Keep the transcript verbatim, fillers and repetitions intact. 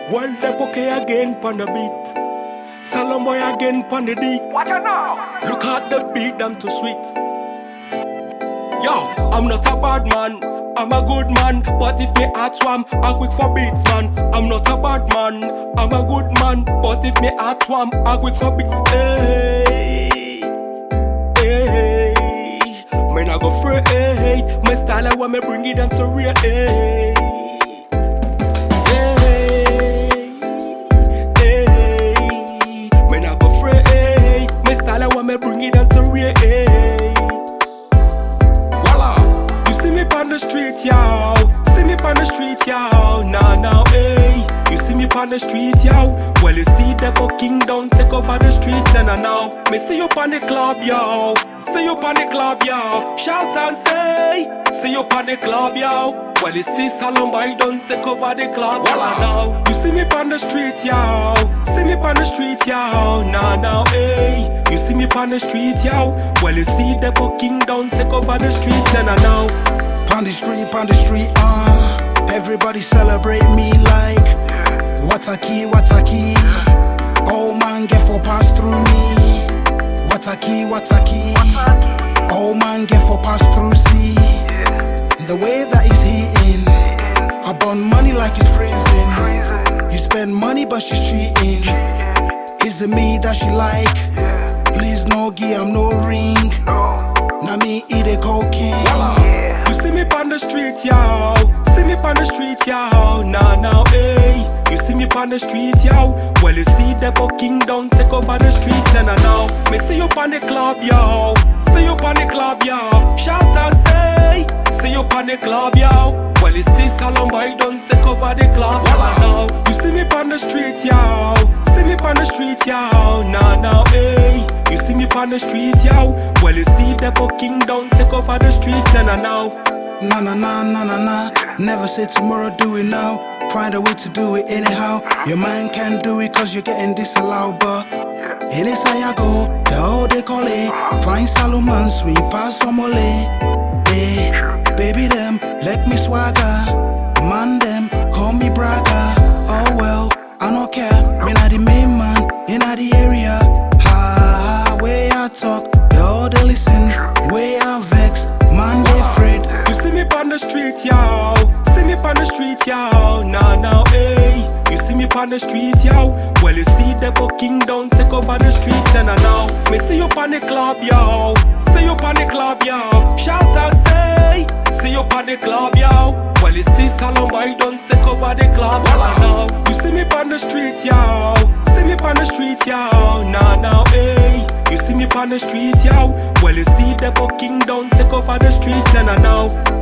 Well, the okay again pon the beat. Salon boy again pon the deep. Watch out now. Look at the beat, them too sweet. Yo, I'm not a bad man, I'm a good man. But if me heart swam, I quick for beats, man. I'm not a bad man, I'm a good man. But if me heart swam, I quick for beats. Hey, hey, man, I go free. Hey, my style, I want me bring it down to real. Hey. Me bring it down to real, eh. Voila, you see me on the street, yo. See me on the street, yo. Now, now, eh. You see me on the street, yo. Well, you see the king down take over the street, now, now, now. Me see you on the club, yo. See you on the club, yo. Shout and say, see you on the club, yo. Well, you see Salon boy don't take over the club, voila, now. You see me on the street, yo. See me on the street, yo. Now, now, eh. You see me on the street, yo. Well, you see the king down take over the street, now, now. On the street, on the street, uh everybody celebrate me like what a key, what a key. Old man get for pass through me. What a key, what a key. Old man get for pass through see. The way that he's hitting, I burn money like it's freezing. You spend money but she's cheating. Is it me that she like? Please no give I'm no ring. Now me eat a cocaine. You see me on the street, yo. See me on the street, yo. Now, now, eh. You see me on the street, yo. Well, you see the king down take over the street, now, now, now. Me see you on the club, yo. See you on the club, yo. Shout and say, see you on the club, yo. Well, you see Salon boy don't take over the club, now, now. You see me on the street, yo. See me on the street, yo. Now, now, eh. You see me on the street, yo. Well, you see the king down take over the street, now, now, now. Na na na na na na. Never say tomorrow, do it now. Find a way to do it anyhow. Your mind can't do it cause you're getting disallowed, but it is how you go, the old they call it. Find Salomon, sweet pass some mole. Hey, baby them, let me swagger. Man them, call me bragger. Oh well, I don't care. Me not the main man, in the area. Ha, way I talk, the old they listen. Way I vex, man they afraid. You see me on the street, yo. See me on the street, yo. Now, now, eh. You see me on the street, yo. Well, you see the king down take over the street, now, now, now. Me see you on the club, yo. See you on the club, yo. Shout and say, see you on the club, yo. Well, you see Salon boy don't take over the club, now, now. You see me on the street, yo. See me on the street, yo. Now, now, eh. You see me on the street, yo. Well, you see the king down take over the street, now, now, now.